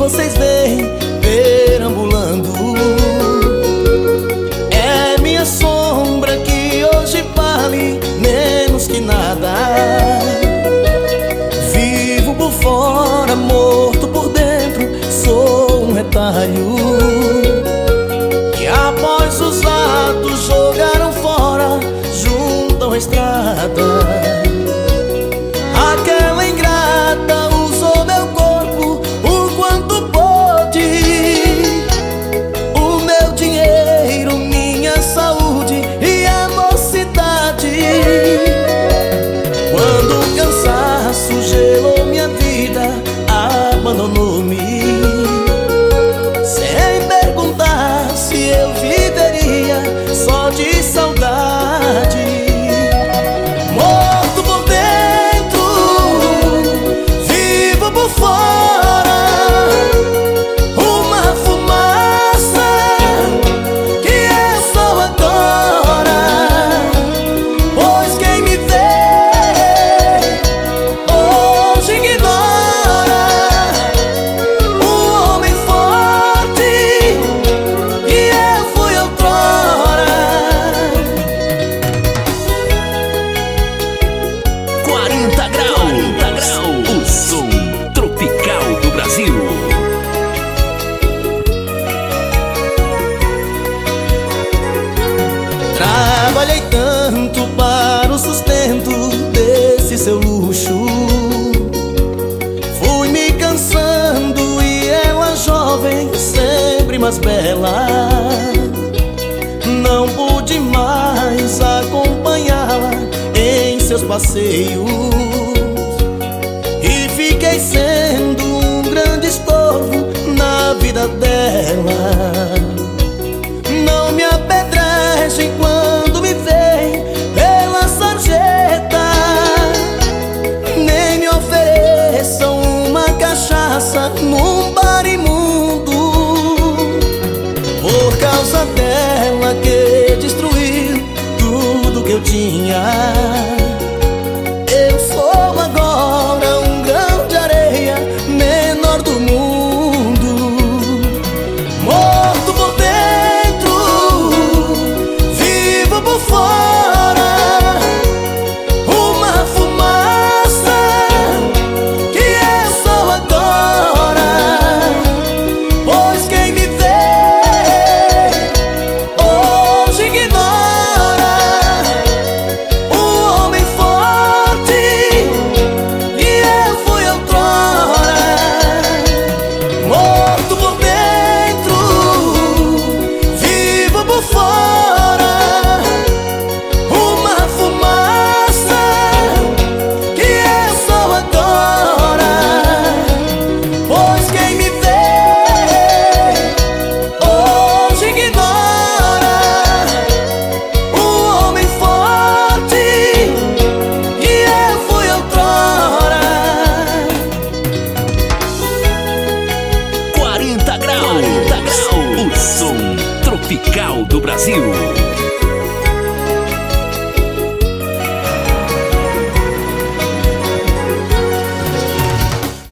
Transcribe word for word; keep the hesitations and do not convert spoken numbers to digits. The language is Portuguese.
vocês vêm perambulando. É minha sombra que hoje vale menos que nada. Vivo por fora, morto por dentro, sou um retalho que após os atos jogaram fora, juntam a estrada. Aquela ingrata usou meu corpo o quanto pôde, o meu dinheiro, minha saúde e a mocidade. Quando o cansaço gelou minha vida, abandonou-me, sem perguntar se eu viveria só de saudade. Morto por dentro, vivo por fora, uma fumaça que é só agora. Pois quem me vê hoje ignora o homem forte que eu fui outrora. quarenta graus, o som tropical do Brasil. Trabalhei tanto para o sustento desse seu luxo, fui me cansando e ela jovem, sempre mais bela. Não pude mais acompanhá-la em seus passeios e fiquei sendo um grande estorvo na vida dela. Não me apedrejem quando me veem pela sarjeta, nem me ofereçam uma cachaça num bar imundo. Por causa dela que destruiu tudo que eu tinha, eu sou agora um grão de areia, menor do mundo. Morto por dentro, vivo por fora, uma fumaça que é só agora. Pois quem me vê hoje ignora o homem forte que eu fui outrora. Morto por dentro, vivo por fora, uma fumaça que é só agora. Pois quem me vê hoje ignora o homem forte que eu fui outrora. quarenta graus, o som tropical do Brasil.